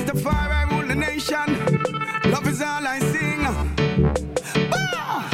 Rastafari rule the nation. Love is all I sing. Ah!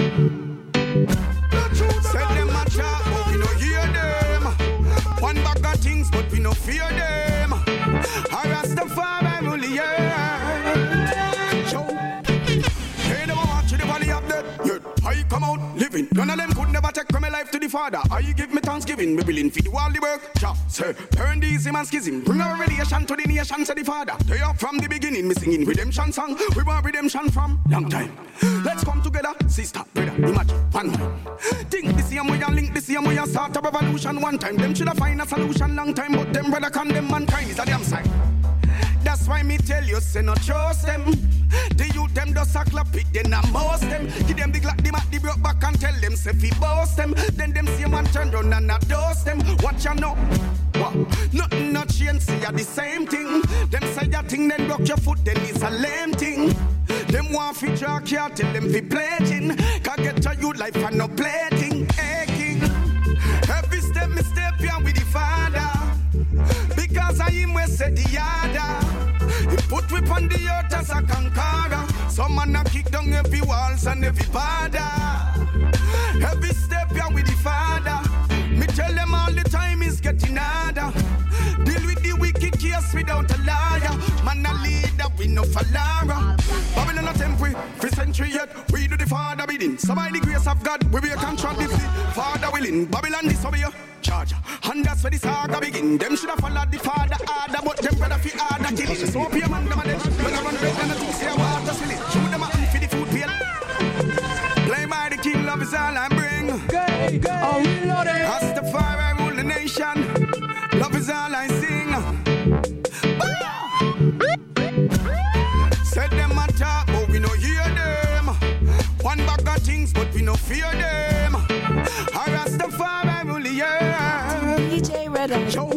Said them a chat, but we no hear them. One bag of things, but we no fear them. Rastafari rule the earth. Show. Hey, them a watch the valley of death. Yet I come out living. None of them could never take from my life to the Father. I give me thanksgiving. Me willing for the worldly work. Jah say, burn the easy man schism. Bring our relation to the nation, say the Father. They are from the beginning. Me singing redemption song. We want redemption from long time. Let's come together, sister, brother. Imagine one mind. Think the same way and link the same way and start a revolution one time. Them should have find a solution long time, but them brother condemn mankind is a damn sign. That's why me tell you, say no trust them. The youth them just a clap it, then I most them. Give them the glock, them at the broke back and tell them, say fi boast them. Then them see one turn round and a dose them. Watch ya know. What? Nothing not change, see ya the same thing. Them say ya thing, then broke your foot, then it's a lame thing. Them want fi draw care, tell them fi pledging. Can't get to you life and no plating, aching. Every step me step here with the Father. Because I him we say the other. He put whip on the earth as a conqueror. Some man a kick down every walls and every border. Every step here with the Father. Me tell them all the time is getting harder. Deal with the wicked case without a liar. Man a leader, we no follower. Babylon a temporary, for century yet. We do the Father bidding. So by the grace of God, we be a contradict the Father willing. Babylon disobey you. Charger. And that's where the saga begin. Them should have followed the Father harder, but them brother fi harder killing. So up your man, them a dead. When I run red and I think say water silly. Shoot them a hand for the food pail. Play by the king, love is all I bring. Oh, we know that. Rastafari rule the nation. Love is all I sing. Said them a talk, but we no hear them. One bag of things, but we no fear them. Rastafari rule the earth. DJ Red Eye. Show.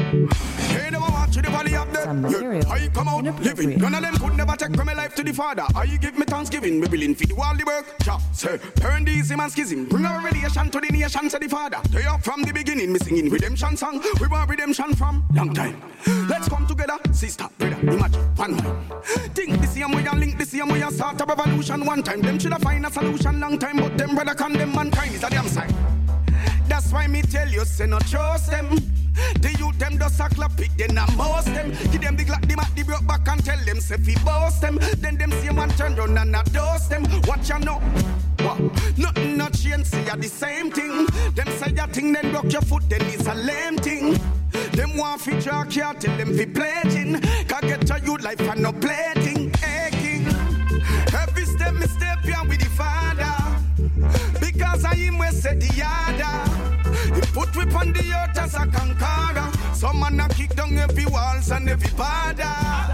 Hey, never watch the valley of death. Yeah, I come out living. None of them could never take from my life to the Father. I give me thanksgiving. Me willing for the worldly work. Jah say, burn the easy man schism. Bring our relation to the nation, say the Father. They are from the beginning. Me singing redemption song. We want redemption from long time. Let's come together, sister, brother. Imagine one mind. Think the same way and link the same way and start a revolution one time. Them should have find a solution long time, but them brother condemn mankind is a damn sign. That's why me tell you, say no trust them. The youth them just a clap it, then I most them. Give them the glock, them at the broke back and tell them, say fi boast them. Then them see one turn round and a dose them. Watch ya know. What? Nothing not change, see ya the same thing. Them say ya thing, then broke your foot, then it's a lame thing. Them want fi draw care, tell them fi pledging. Can't get to you life and no plating, aching. Every step me step here with the Father. Because I him we say the other. He put whip on the earth as a conqueror. Some man a kick down every walls and every border.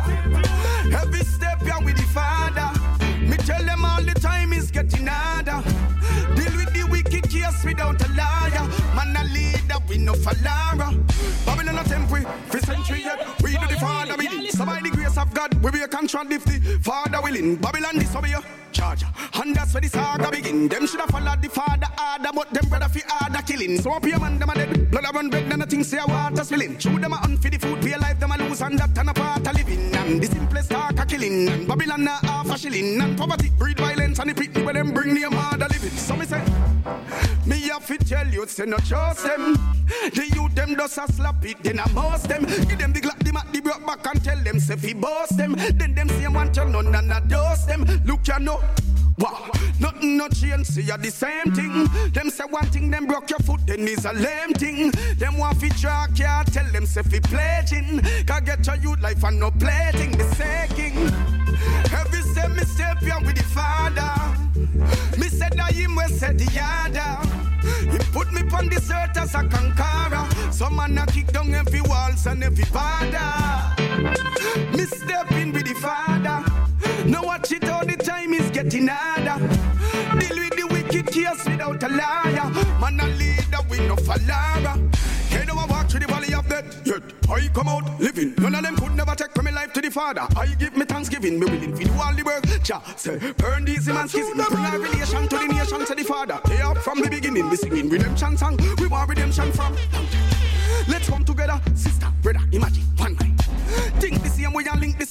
Every step here with the Father. Me tell them all the time is getting harder. Deal with the wicked case without a liar. Man a leader, we no follower. Babylon a temporary, for century yet. We do the Father bidding. So by the grace of God, we be a contradict the Father willing. Babylon disobey you. Charger. And that's where the saga begin. Them should have followed the Father harder, but them brother fi harder killing. So up your man, them a dead. Blood a run red and nothing say water spilling. Shoot them a hunt for the food, pay life them a lose and that and a part of living. And the simplest talk a killing. And Babylon a half a shilling. And poverty breed violence and the pity where them bring the mother living. So me say, me have to tell you, say no trust them. The youth them just a slap it, then a most them. Give them the glock, them at the broke back and tell them, say fi boast them. Then them say one turn on and a dose them. Look ya know. Wow, nothing no change, see ya the same thing. Them say one thing, them broke your foot, then is a lame thing. Them want fi draw care, tell them say fi pledging. Can't get your youth life and no plating, the saking. Every step me step here with the Father. Me said that him we said the other. He put me on this earth as a conqueror. Some man a kick down every walls and every border. Me step in with the Father. Now watch it all the time is getting harder. Deal with the wicked case without a liar. Man a leader with no follower. Hey, now I walk through the valley of death. Yet I come out living. None of them could never take from my life to the Father. I give me thanksgiving. Me willing for the worldly work. Jah say, burn these man schism. Bring our relation to the nation, to the Father. They are from the beginning. We singing redemption song. We want redemption from. Let's come together, sister, brother. Imagine one night. Think the same way and link the same way and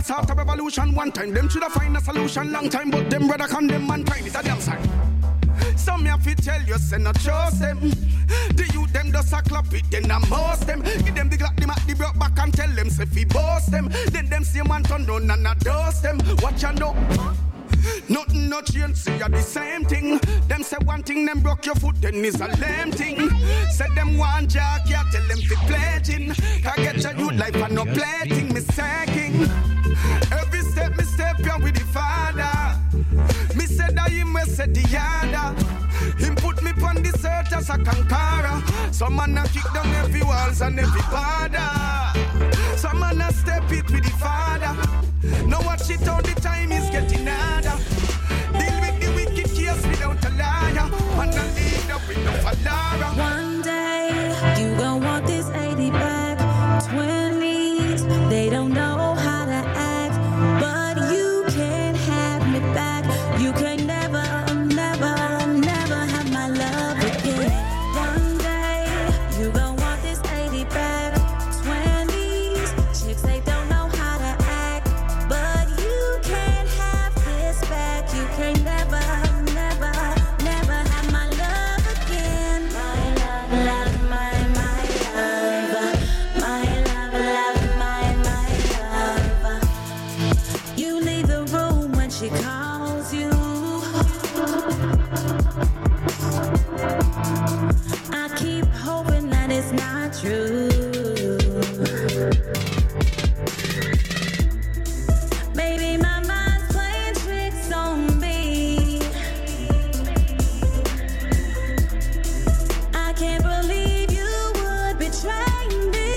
start a revolution one time. Them should have find a solution long time, but them brother condemn mankind. It's a damn sign. Some me have to tell you, say not trust them. The youth them just a clap it, then I most them. Give them the glock, them at the broke back and tell them, say fi boast them. Then them see man turn down and I dust them. Watch and know. Nothing no change, see ya the same thing. Them say one thing, them broke your foot, then is a lame thing. Say them one jack, yeah, tell them fi pledging. I get your youth life and no pledging, me sacking. Every step, me step here with the Father. Me said that him will say the other. Him put me on the search as a conqueror. Some man a kick down every walls and every border. Some man a step it with the Father. Now watch it all the time is getting harder. Deal with the wicked case without a liar. And a leader with no follower. One day you gon' want this 80 back. 20s, they don't know how to act. But you can't have me back. You can never, never, never have my love again. One day you gon' want this 80 back. 20s, chicks they don't know how to act. But you can't have this back. You can never, never, never have my love again. My love, love, my love. My love, love, my love. You leave the room when she calls you. I keep hoping that it's not true. Maybe my mind's playing tricks on me. I can't believe you would betray me.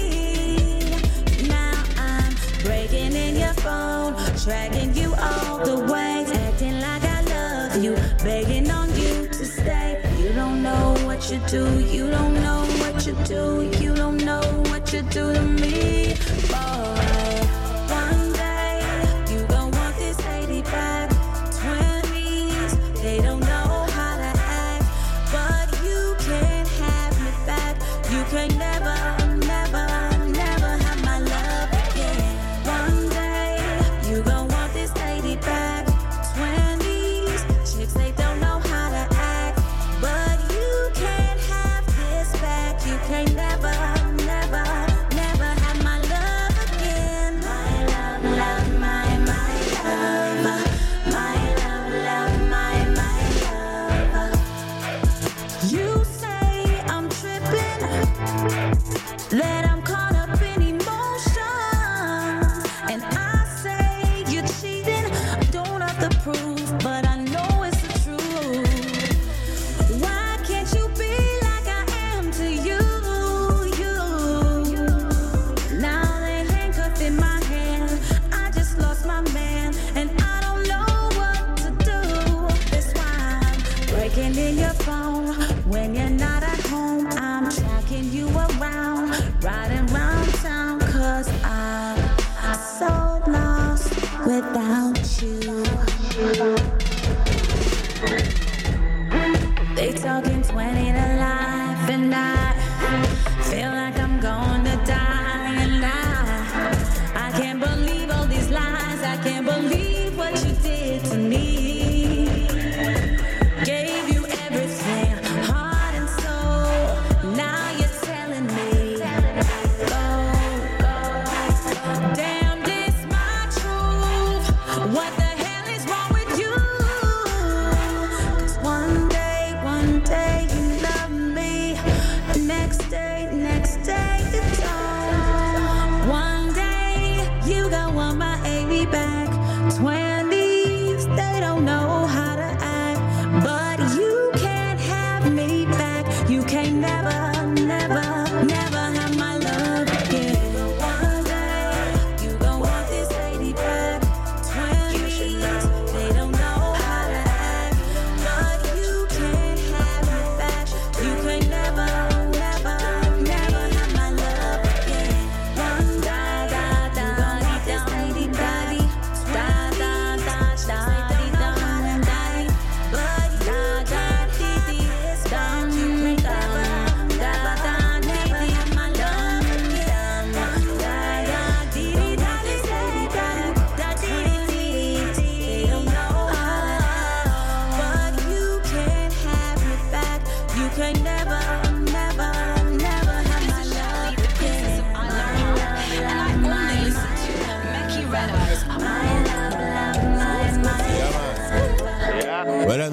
Now I'm breaking in your phone, tracking you all the way, acting like I love you, begging on you to stay. You don't know what you do, you don't know what you do, you don't know what you do to me, boy. One day you gon' want this 80 back. 20s, they don't know how to act, but you can't have me back. You can never, never, never have my love again. One day you gon' want this 80 back. 20s, chicks they don't know how to act, but you can't have this back. You can never, never, never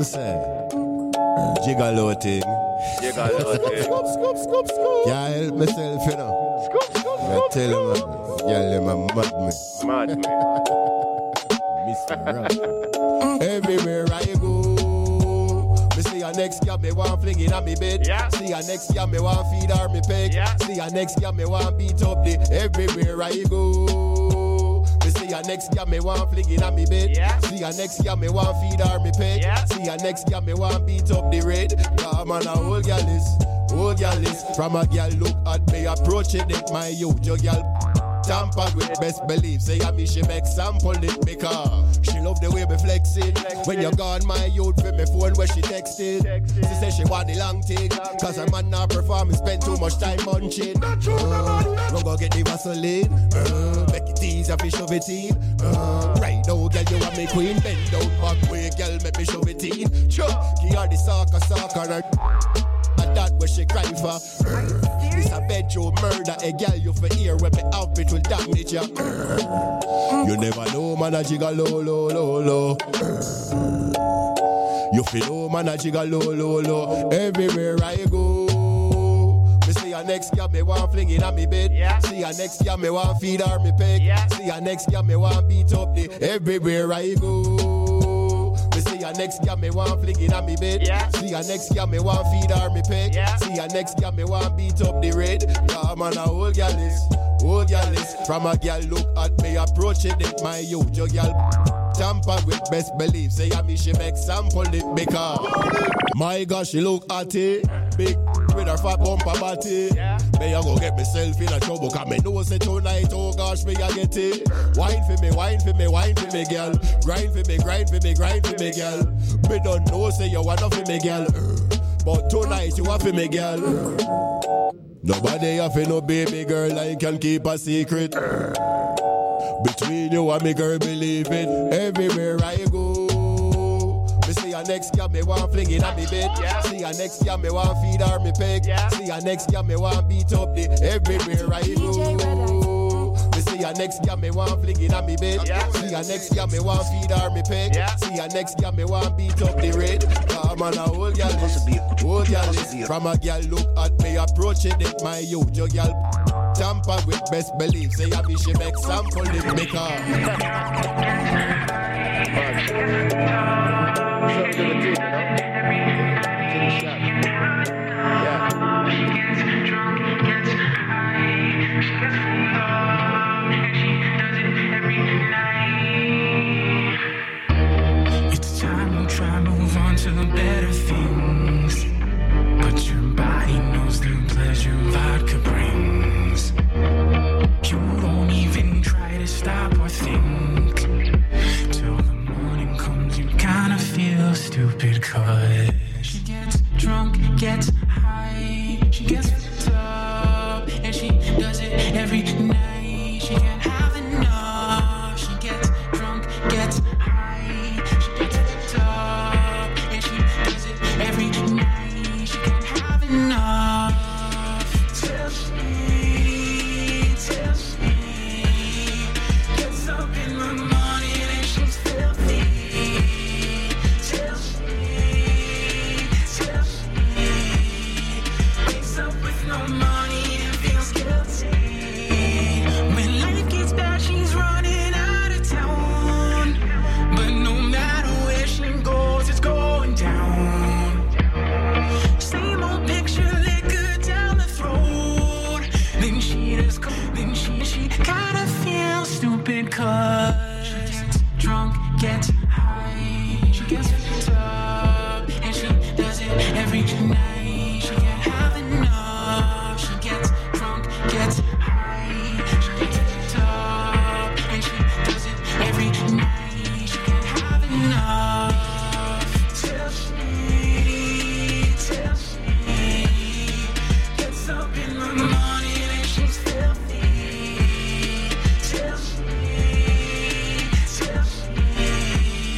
me say? Gigolo thing. Scoop. Yeah, help myself, you know. Scoop. I tell him, yeah, them mad me. Mr. Rock. Everywhere I go, me see a next girl me want fling in on me bed. Yeah. See a next girl me want feed her me peg. Yeah. See a next girl me want beat up the. Everywhere I go, me see a next girl me want fling in on me bed. Yeah. See a next girl me want feed her me peg. Yeah. See a next girl me want beat up the red. Come on, a whole girl is from a girl look at me approaching it my youth. Your girl tampered with best belief. Say I me she make sample it because she love the way me flexing. When you gone my youth with me phone where she texted. She say she want the long thing cause her man not perform spend too much time munching. Don't go get the Vaseline. Make it easy if you shove it in. Right now girl you want me queen. Bend down back way girl make me shove it in. Give her the soccer that where she cry for. This a bedroom murder. A girl you for hear when me outfit will damage ya. You never know man a gigolo lo. You feel know man a gigolo lo. Everywhere I go, me see a next girl me want fling in on me bed. Yeah. See a next girl me want feed her me peg. Yeah. See a next girl me want beat up the. Everywhere I go. See a next girl me want fling in on me bed. Yeah. See a next girl me want feed her me peg. Yeah. See a next girl me want beat up the red. Yeah man a whole girl is from a girl look at me approaching it my youth. Your girl tampered with best belief. Say a me she make sample it because my gosh she look at it big with her fat bumper body. Yeah. Me a go get myself in a trouble cause me know say tonight oh gosh me a get it. Wine for me girl. Grind for me girl. Me don't know say you wanna for me girl. But tonight you want for me girl. Nobody have no baby girl I can keep a secret. Between you and me girl believe it. Everywhere I go, me see a next girl me want fling in on me bed. Yeah. See a next girl me want feed her me peg. Yeah. See a next girl me want beat up the. Everywhere I go, me see a next girl me want fling in on me bed. Yeah. See a next girl me want feed her me peg. Yeah. See a next girl me want beat up the red. Come on a whole girl is from a girl look at me approaching it my youth. Your girl tampered with best belief. Say I be she make sample it It's time to try move on to the better things. But your body knows the pleasure vodka brings. You don't even try to stop or think. Till the morning comes, you kinda feel stupid. Cause she gets drunk, gets high, she gets fucked up, and she does it every night. She can't have enough. She gets drunk, gets high, she gets fucked up, and she does it every night. She can't have enough. Till she gets up in the morning and she's filthy. Till she wakes up with no money and feels guilty. When life gets bad, she's running out of town. But no matter where she goes, it's going down. Same old picture, liquor down the throat. Then she kinda feels stupid cause she gets drunk, gets high, she gets fucked up, and she does it every night. She can't have enough. She gets drunk, gets high, she gets fucked up, and she does it every night. She can't have enough. Till she gets up in the morning and she's filthy. Till she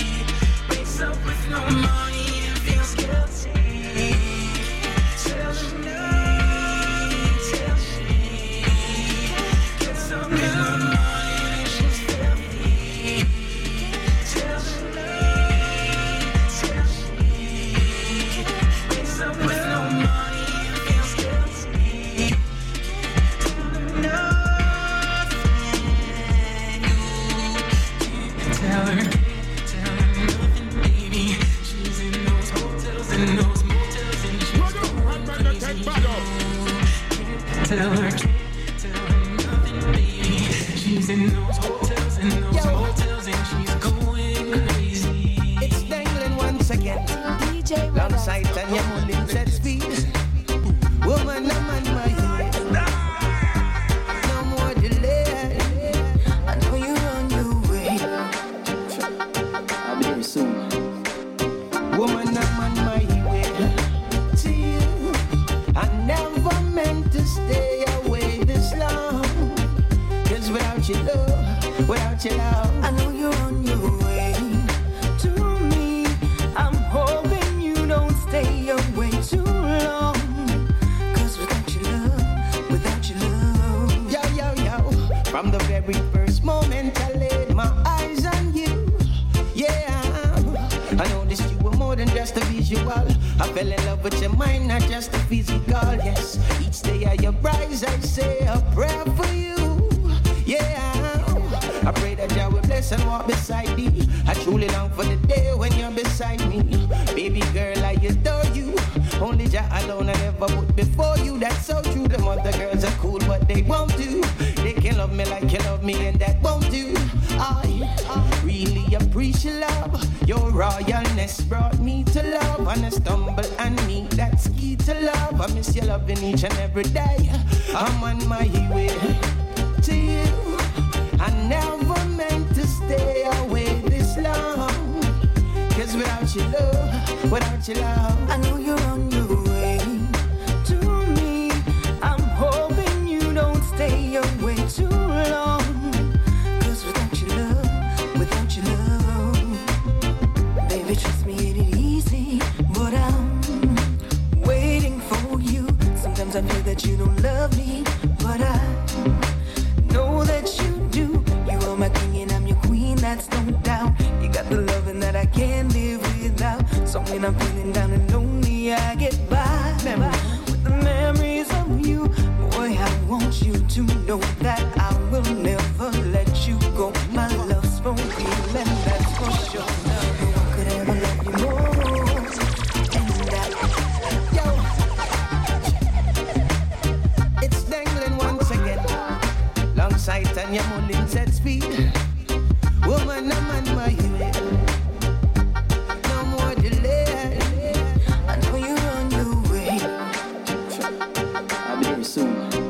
She's in those hotels and she's going crazy. It's dangling once again. DJ Long sight and your mulling set speed. Woman, I'm on my head. No more delay. I know you're on your way. I'll be here soon. Woman, I'm on my way to you. I never meant to stay away this long. Cause without your love, without your love, I know you're on your way to me. I'm hoping you don't stay away too long. Cause without your love, yo, yo, yo. From the very first moment I laid my eyes on you, yeah, I noticed you were more than just a visual. I fell in love with your mind, not just a physical. Yes, each day I rise, I say a prayer for you, yeah. I pray that Jah will bless and walk beside thee. I truly long for the day when you're beside me. Baby girl, I adore you. Only Jah alone I never put before you. That's so true. The other girls are cool, but they won't do. They can love me like you love me, and that won't do. I really appreciate love. Your royalness brought me to love. And I stumble and meet that's key to love. I miss your loving each and every day. I'm on my way to you. I never meant to stay away this long. Cause without your love, I know you're on your way to me. I'm hoping you don't stay away too long. Cause without your love, baby, trust me, it ain't easy. But I'm waiting for you. Sometimes I feel that you don't love me, but I know that you do. You are my king and I'm your queen, that's no doubt. You got the loving that I can't live without. So when I'm feeling down and lonely, I get by with the memories of you. Boy, I want you to know that I will never let you go. My love's for real, and that's for sure. No one could ever love you more. And that, yo, it's dangling once again. Long sight and your mulling set speed. Woman, I'm on my way. No more delay. I know you're on your way. I'll be here soon.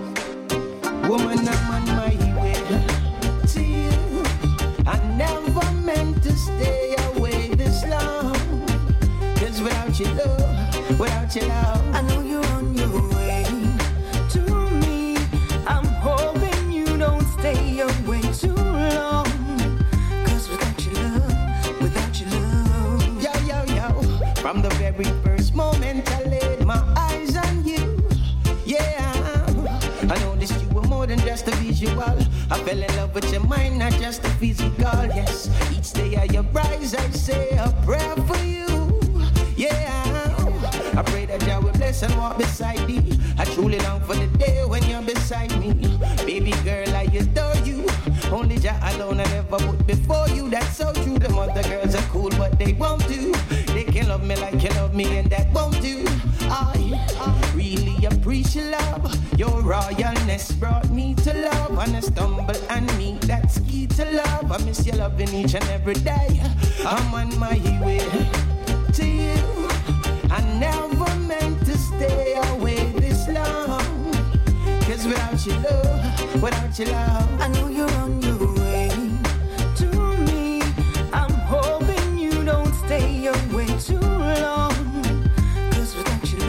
Woman, I'm on my way to you. I never meant to stay away this long. Cause without your love, I know you're on your way to me. I'm hoping you don't stay away too long. Cause without your love, yo, yo, yo. From the very first moment I laid my eyes on you, yeah. I noticed you were more than just a visual. I fell in love with your mind, not just a physical. Yes, each day I rise, I say a prayer for you, yeah. I pray that Jah will bless and walk beside thee. I truly long for the day when you're beside me. Baby girl, I adore you. Only Jah alone I never put before you. That's so true. The other girls are cool, but they won't do. They can love me like you love me, and that won't do. I really appreciate love. Your royalness brought me to love. And I stumble and meet that's key to love. I miss your loving each and every day. I'm on my way to you. I never meant to stay away this long. Cause without your love, I know you're on your way to me. I'm hoping you don't stay away too long. Cause without your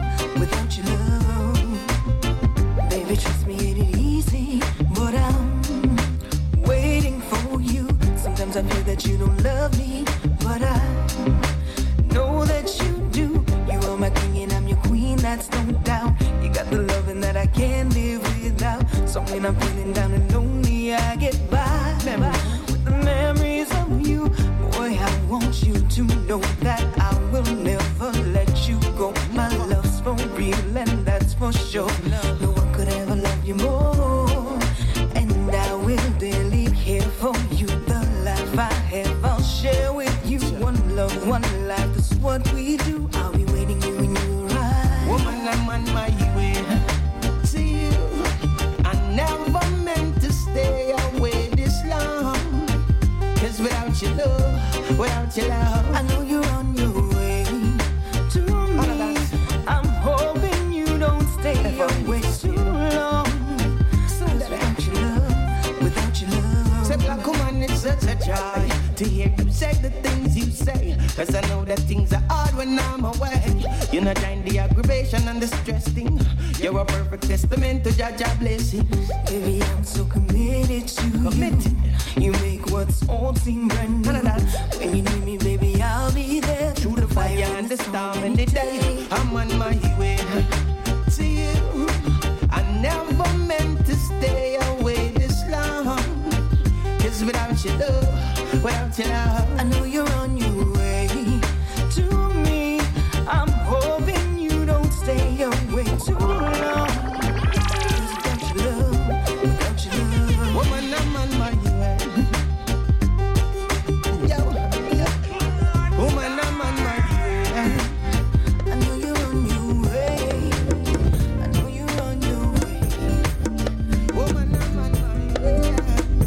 love, baby, trust me, it ain't easy. But I'm waiting for you. Sometimes I feel that you don't love me, but I know that you do. You are my king and I'm your queen, that's no doubt. You got the loving that I can't live without. So when I'm feeling down and lonely, I get by with the memories of you. Boy, I want you to know that I will never let you go. My love's for real, and that's for sure. No one could ever love you more. And I will daily care for you. The life I have, I'll share without your love. I know you're on your way to me. I'm hoping you don't stay away too long. So without your love, say black woman, it's such a joy to hear you say the things you say. Cause I know that things are hard when I'm away. You know, join the aggravation and the stress thing. You're a perfect testament to Jah blessing. Baby, I'm so committed to you. You make what's old seem brand new. When you need me, baby, I'll be there. Through the fire and the storm and the day, I'm on my way to you. I never meant to stay away this long. Cause without your love, without your love, I know you're on your way to me. I'm hoping you don't stay away too long. Without your love, woman, I'm on my way. Yo, woman, I'm on my way. I know you're on your way. I know you're on your way. Woman, I'm on my way.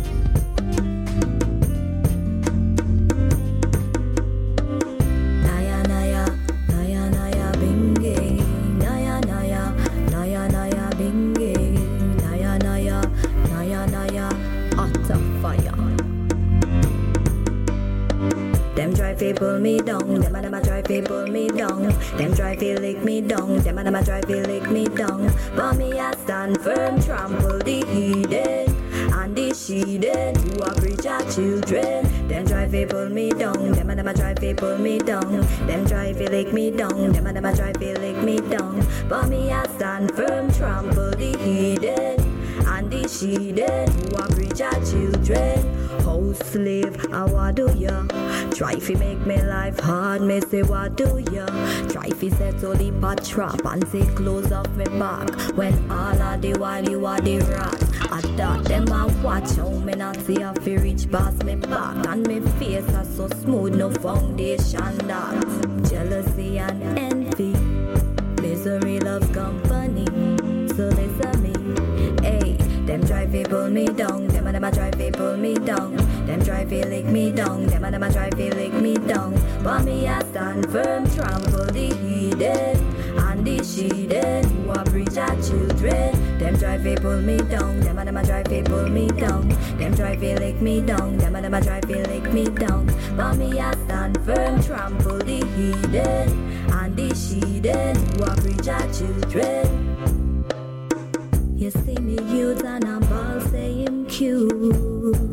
Them try to pull me down, them a try to pull me down. Them try to lick me down, them a try to lick me down. But me I stand firm, trample the heathen and the sheathen who are preach our children. Them try to pull me down, them a try to pull me down. Them try to lick me down, them a try to lick me down. But me I stand firm, trample the heathen and the sheathen who are preach our children. House slave, what do ya? Try fi make me life hard, me say what do ya? Try fi set all the pot trap and say close off me back. When all of the while you are the rat, I thought them a watch how me not see a fi reach past me back. And me face are so smooth, no foundation that. Jealousy and envy, misery loves company. So listen me, hey. Them try to pull me down, them a try to pull me down. Them try to lick me down, them a try to lick me down. But me I stand firm, trample the heathen and the sheathen who are preach our children. Them try to pull me down, them a try to pull me down. Them try to lick me down, them a try to lick me down. But me I stand firm, trample the heathen and the sheathen who are preach our children. You see me youth and I'm all saying cute,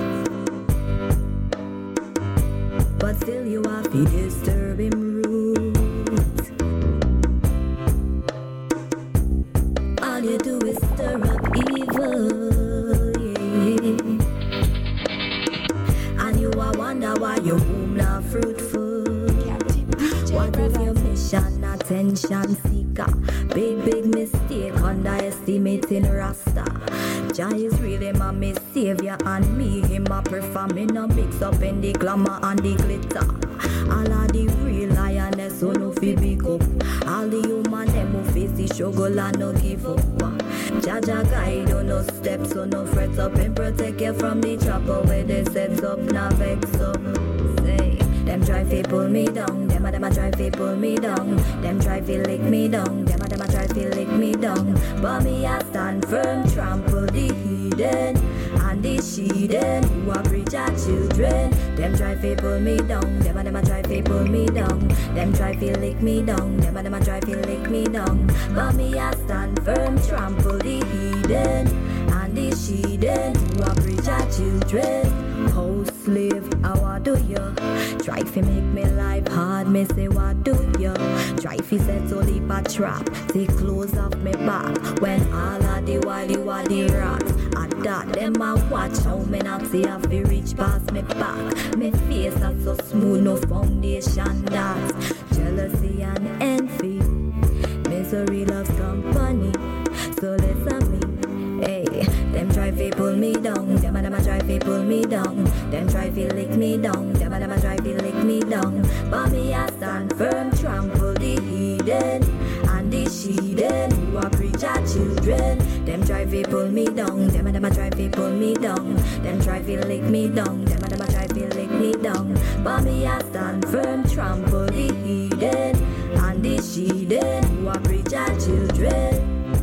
but still you have to disturb him rude. All you do is stir up evil, yeah. And you a wonder why your womb not fruitful. What is your mission? Attention seeker. Big mistake, underestimating Rasta. Jah is really my savior and me, him a performing no mix up in the glamour and the glitter. All of the real lioness who no fi big up. All the human them who face the struggle and no give up. Jah guide on no steps, so no fret up and protect you from the trouble where they set up, now vex up. Say. Them try to pull me down, them a try to pull me down. Them try to lick me down, them a try to lick me down. But me I stand firm, trample the heathen and the sheathen who are preach our children. Them try to pull me down, them a try to pull me down. Them try to lick me down, them a try to lick me down. But me I stand firm, trample the heathen and the sheathen who are preach our children. House slave, what do ya? Try fi make me life hard, me say what do ya? Try fi set all the pot trap, say close off me back. When all of the while you are the rat, I thought them a watch how me not see a fi reach past me back. Me face are so smooth, no foundation that. Jealousy and envy, misery loves company. So listen me, hey. Them try to pull me down, them a try to pull me down. Them try to lick me down, them a try to lick me down. But me I stand firm, trample the heathen and the sheathen who are preach our children. Them try to pull me down, them a try to pull me down. Them try to lick me down, them a try to lick me down. But me I stand firm, trample the heathen and the sheathen who are preach our children.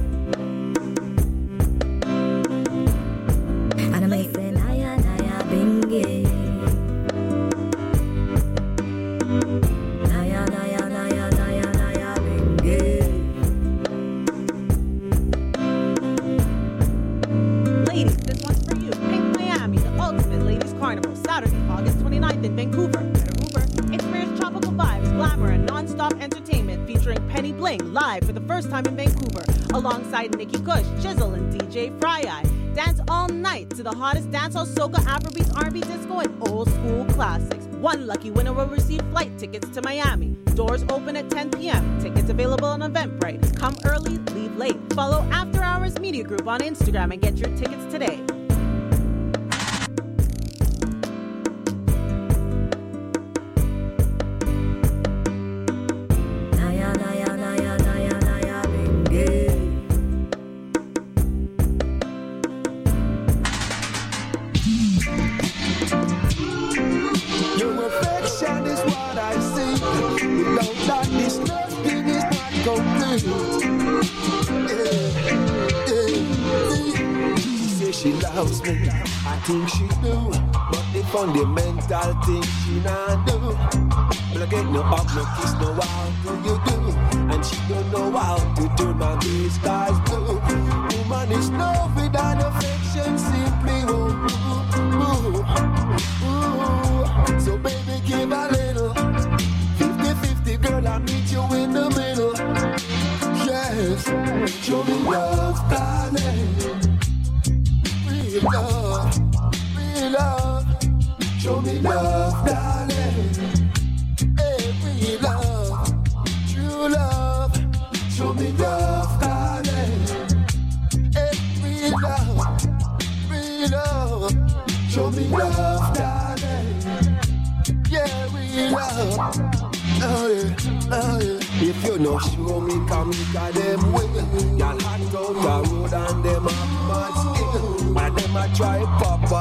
And I may say naya naya bingy. Naya naya naya naya naya bingy. Ladies, this one's for you. Pink Miami, the ultimate ladies carnival, Saturday, August 29th in Vancouver. Experience tropical vibes, glamour, and non-stop entertainment featuring Penny Bling live for the first time in Vancouver, alongside Nikki Kush, Chisel, and DJ Fry-Eye. Dance all night to the hottest dancehall, soca, Afrobeats, R&B, disco, and old school classics. One lucky winner will receive flight tickets to Miami. Doors open at 10 p.m. Tickets available on Eventbrite. Come early, leave late. Follow After Hours Media Group on Instagram and get your tickets today. She loves me, I think she do, but the fundamental thing she not do. But I get no hug, no kiss, no how do you do? And she don't know how to turn my blue skies blue. Woman is love without affection, simply won't do. So baby give a little, 50-50 girl, I meet you in the middle. Yes, show me love, darling. Love, real love, show me love, darling. Hey, real love, true love, show me love, darling. Hey, real love, show me love, darling. Yeah, real love, oh yeah. If you no show me, come look at them way. Y'all hot out the road and them have mad skill. But them a try pop